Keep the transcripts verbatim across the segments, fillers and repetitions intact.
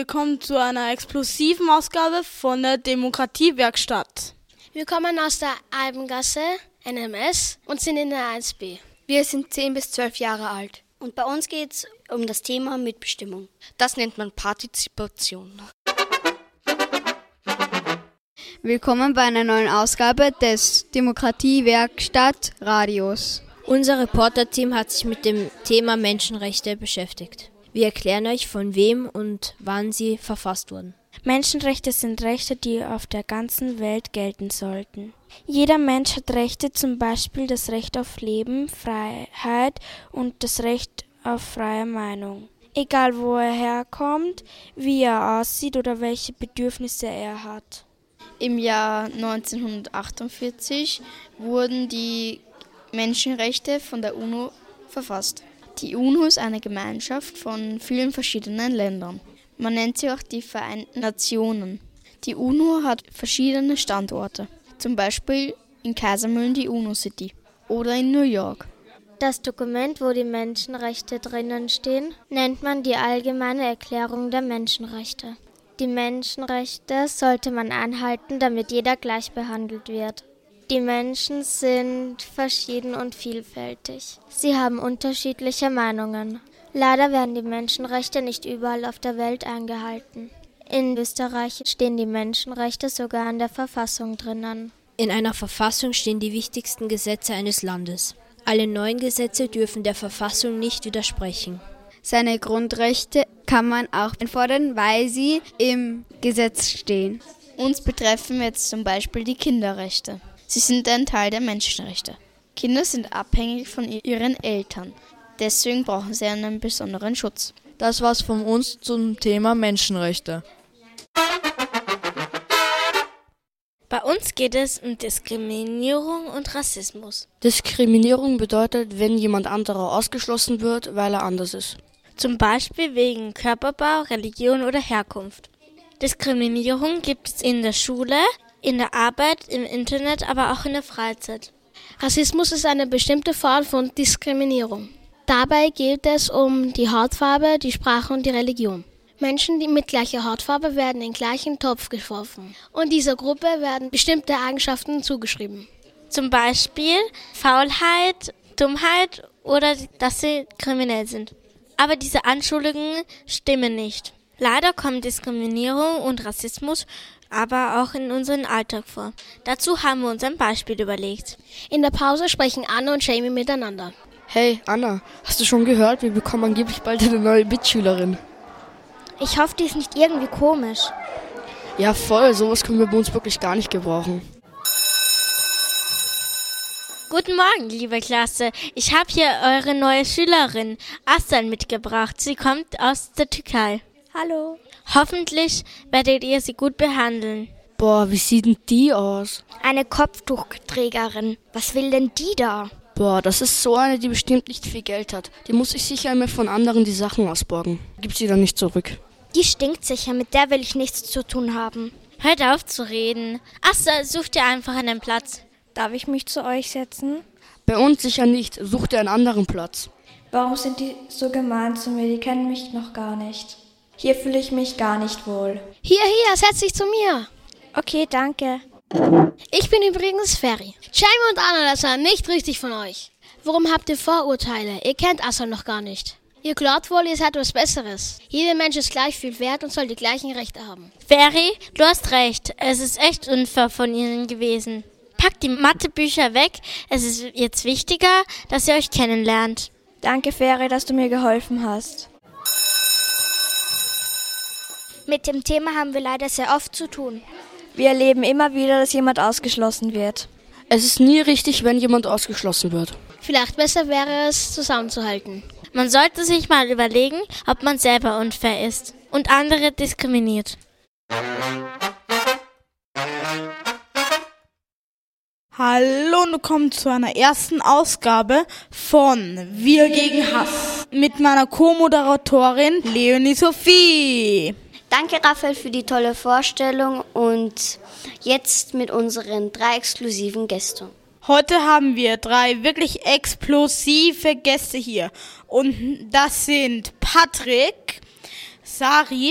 willkommen zu einer explosiven Ausgabe von der Demokratiewerkstatt. Wir kommen aus der Albengasse, N M S, und sind in der eins b. Wir sind zehn bis zwölf Jahre alt. Und bei uns geht es um das Thema Mitbestimmung. Das nennt man Partizipation. Willkommen bei einer neuen Ausgabe des Demokratiewerkstatt Radios. Unser Reporter-Team hat sich mit dem Thema Menschenrechte beschäftigt. Wir erklären euch, von wem und wann sie verfasst wurden. Menschenrechte sind Rechte, die auf der ganzen Welt gelten sollten. Jeder Mensch hat Rechte, zum Beispiel das Recht auf Leben, Freiheit und das Recht auf freie Meinung. Egal wo er herkommt, wie er aussieht oder welche Bedürfnisse er hat. Im Jahr neunzehnhundertachtundvierzig wurden die Menschenrechte von der UNO verfasst. Die UNO ist eine Gemeinschaft von vielen verschiedenen Ländern. Man nennt sie auch die Vereinten Nationen. Die UNO hat verschiedene Standorte, zum Beispiel in Kaisermühlen die UNO City oder in New York. Das Dokument, wo die Menschenrechte drinnen stehen, nennt man die Allgemeine Erklärung der Menschenrechte. Die Menschenrechte sollte man einhalten, damit jeder gleich behandelt wird. Die Menschen sind verschieden und vielfältig. Sie haben unterschiedliche Meinungen. Leider werden die Menschenrechte nicht überall auf der Welt eingehalten. In Österreich stehen die Menschenrechte sogar in der Verfassung drinnen. In einer Verfassung stehen die wichtigsten Gesetze eines Landes. Alle neuen Gesetze dürfen der Verfassung nicht widersprechen. Seine Grundrechte kann man auch einfordern, weil sie im Gesetz stehen. Uns betreffen jetzt zum Beispiel die Kinderrechte. Sie sind ein Teil der Menschenrechte. Kinder sind abhängig von ihren Eltern. Deswegen brauchen sie einen besonderen Schutz. Das war's von uns zum Thema Menschenrechte. Bei uns geht es um Diskriminierung und Rassismus. Diskriminierung bedeutet, wenn jemand anderer ausgeschlossen wird, weil er anders ist. Zum Beispiel wegen Körperbau, Religion oder Herkunft. Diskriminierung gibt es in der Schule, in der Arbeit, im Internet, aber auch in der Freizeit. Rassismus ist eine bestimmte Form von Diskriminierung. Dabei geht es um die Hautfarbe, die Sprache und die Religion. Menschen die mit gleicher Hautfarbe werden in den gleichen Topf geworfen. Und dieser Gruppe werden bestimmte Eigenschaften zugeschrieben. Zum Beispiel Faulheit, Dummheit oder dass sie kriminell sind. Aber diese Anschuldigungen stimmen nicht. Leider kommen Diskriminierung und Rassismus aber auch in unserem Alltag vor. Dazu haben wir uns ein Beispiel überlegt. In der Pause sprechen Anna und Jamie miteinander. Hey Anna, hast du schon gehört, wir bekommen angeblich bald eine neue Mitschülerin. Ich hoffe, die ist nicht irgendwie komisch. Ja voll, sowas können wir bei uns wirklich gar nicht gebrauchen. Guten Morgen, liebe Klasse. Ich habe hier eure neue Schülerin, Aslan, mitgebracht. Sie kommt aus der Türkei. Hallo. Hoffentlich werdet ihr sie gut behandeln. Boah, wie sieht denn die aus? Eine Kopftuchträgerin. Was will denn die da? Boah, das ist so eine, die bestimmt nicht viel Geld hat. Die muss sich sicher immer von anderen die Sachen ausborgen. Gibt sie dann nicht zurück. Die stinkt sicher, mit der will ich nichts zu tun haben. Hört auf zu reden. Aslan, such dir einfach einen Platz. Darf ich mich zu euch setzen? Bei uns sicher nicht. Such dir einen anderen Platz. Warum sind die so gemein zu mir? Die kennen mich noch gar nicht. Hier fühle ich mich gar nicht wohl. Hier, hier, setz dich zu mir. Okay, danke. Ich bin übrigens Ferry. Jamie und Anna, das war nicht richtig von euch. Warum habt ihr Vorurteile? Ihr kennt Aslan noch gar nicht. Ihr glaubt wohl, ihr seid was Besseres. Jeder Mensch ist gleich viel wert und soll die gleichen Rechte haben. Ferry, du hast recht. Es ist echt unfair von ihnen gewesen. Packt die Mathebücher weg. Es ist jetzt wichtiger, dass ihr euch kennenlernt. Danke, Ferry, dass du mir geholfen hast. Mit dem Thema haben wir leider sehr oft zu tun. Wir erleben immer wieder, dass jemand ausgeschlossen wird. Es ist nie richtig, wenn jemand ausgeschlossen wird. Vielleicht besser wäre es, zusammenzuhalten. Man sollte sich mal überlegen, ob man selber unfair ist und andere diskriminiert. Hallo und willkommen zu einer ersten Ausgabe von Wir gegen Hass mit meiner Co-Moderatorin Leonie Sophie. Danke, Raphael, für die tolle Vorstellung und jetzt mit unseren drei exklusiven Gästen. Heute haben wir drei wirklich explosive Gäste hier und das sind Patrick, Sari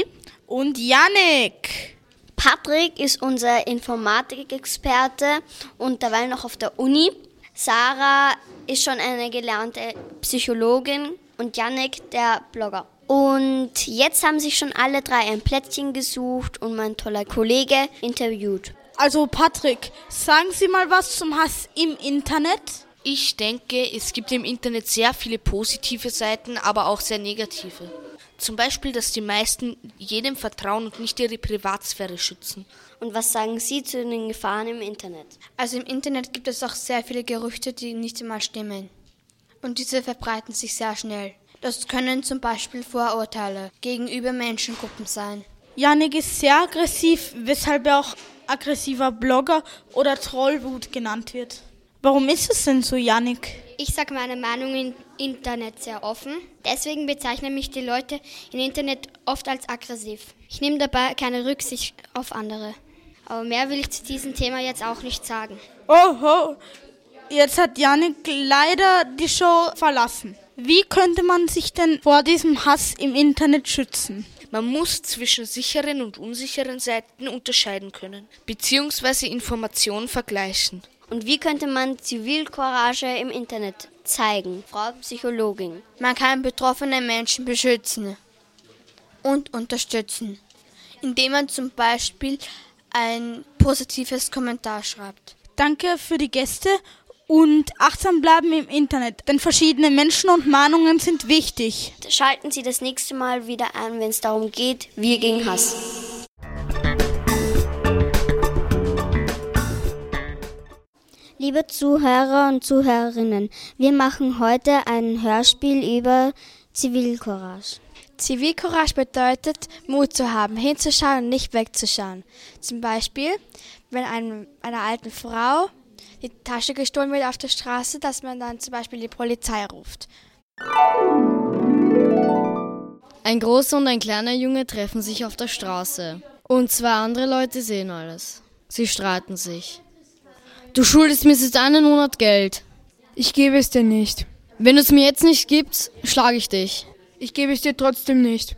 und Yannick. Patrick ist unser Informatikexperte und derweil noch auf der Uni. Sarah ist schon eine gelernte Psychologin und Yannick der Blogger. Und jetzt haben sich schon alle drei ein Plätzchen gesucht und mein toller Kollege interviewt. Also Patrick, sagen Sie mal was zum Hass im Internet? Ich denke, es gibt im Internet sehr viele positive Seiten, aber auch sehr negative. Zum Beispiel, dass die meisten jedem vertrauen und nicht ihre Privatsphäre schützen. Und was sagen Sie zu den Gefahren im Internet? Also im Internet gibt es auch sehr viele Gerüchte, die nicht einmal stimmen. Und diese verbreiten sich sehr schnell. Das können zum Beispiel Vorurteile gegenüber Menschengruppen sein. Yannick ist sehr aggressiv, weshalb er auch aggressiver Blogger oder Trollwut genannt wird. Warum ist es denn so, Yannick? Ich sage meine Meinung im Internet sehr offen. Deswegen bezeichnen mich die Leute im Internet oft als aggressiv. Ich nehme dabei keine Rücksicht auf andere. Aber mehr will ich zu diesem Thema jetzt auch nicht sagen. Oh, oh. Jetzt hat Yannick leider die Show verlassen. Wie könnte man sich denn vor diesem Hass im Internet schützen? Man muss zwischen sicheren und unsicheren Seiten unterscheiden können, beziehungsweise Informationen vergleichen. Und wie könnte man Zivilcourage im Internet zeigen? Frau Psychologin. Man kann betroffene Menschen beschützen und unterstützen, indem man zum Beispiel ein positives Kommentar schreibt. Danke für die Gäste und achtsam bleiben im Internet, denn verschiedene Menschen und Meinungen sind wichtig. Schalten Sie das nächste Mal wieder ein, wenn es darum geht, wir gegen Hass. Liebe Zuhörer und Zuhörerinnen, wir machen heute ein Hörspiel über Zivilcourage. Zivilcourage bedeutet, Mut zu haben, hinzuschauen und nicht wegzuschauen. Zum Beispiel, wenn einem, einer alten Frau die Tasche gestohlen wird auf der Straße, dass man dann zum Beispiel die Polizei ruft. Ein großer und ein kleiner Junge treffen sich auf der Straße. Und zwei andere Leute sehen alles. Sie streiten sich. Du schuldest mir seit einem Monat Geld. Ich gebe es dir nicht. Wenn du es mir jetzt nicht gibst, schlage ich dich. Ich gebe es dir trotzdem nicht.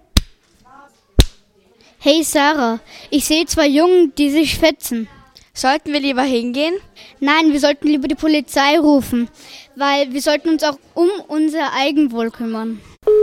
Hey Sarah, ich sehe zwei Jungen, die sich fetzen. Sollten wir lieber hingehen? Nein, wir sollten lieber die Polizei rufen, weil wir sollten uns auch um unser Eigenwohl kümmern.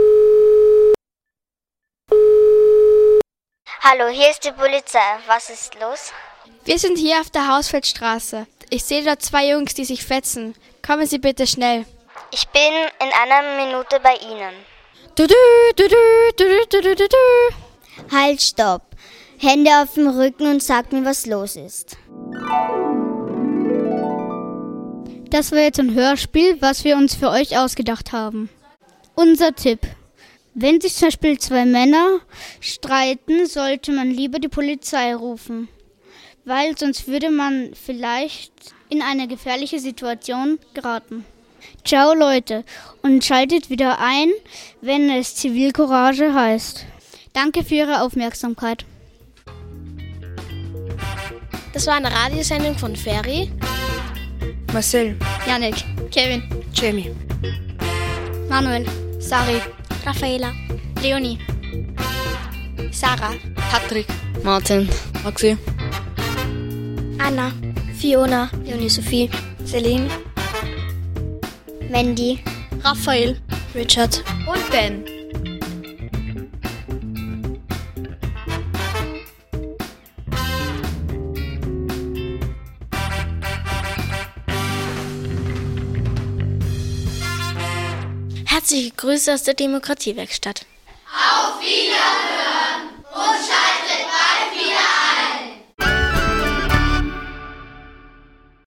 Hallo, hier ist die Polizei. Was ist los? Wir sind hier auf der Hausfeldstraße. Ich sehe dort zwei Jungs, die sich fetzen. Kommen Sie bitte schnell. Ich bin in einer Minute bei Ihnen. Du, du, du, du, du, du, du, du. Halt, stopp. Hände auf dem Rücken und sag mir, was los ist. Das war jetzt ein Hörspiel, was wir uns für euch ausgedacht haben. Unser Tipp. Wenn sich zum Beispiel zwei Männer streiten, sollte man lieber die Polizei rufen. Weil sonst würde man vielleicht in eine gefährliche Situation geraten. Ciao Leute und schaltet wieder ein, wenn es Zivilcourage heißt. Danke für Ihre Aufmerksamkeit. Das war eine Radiosendung von Ferry, Marcel, Yannick, Kevin, Jamie, Manuel, Sari, Raffaela, Leonie, Sarah, Patrick, Martin, Maxi, Anna, Fiona, Leonie Sophie, Celine, Mandy, Raphael, Richard und Ben. Herzliche Grüße aus der Demokratiewerkstatt. Auf Wiederhören und schaltet bald wieder ein.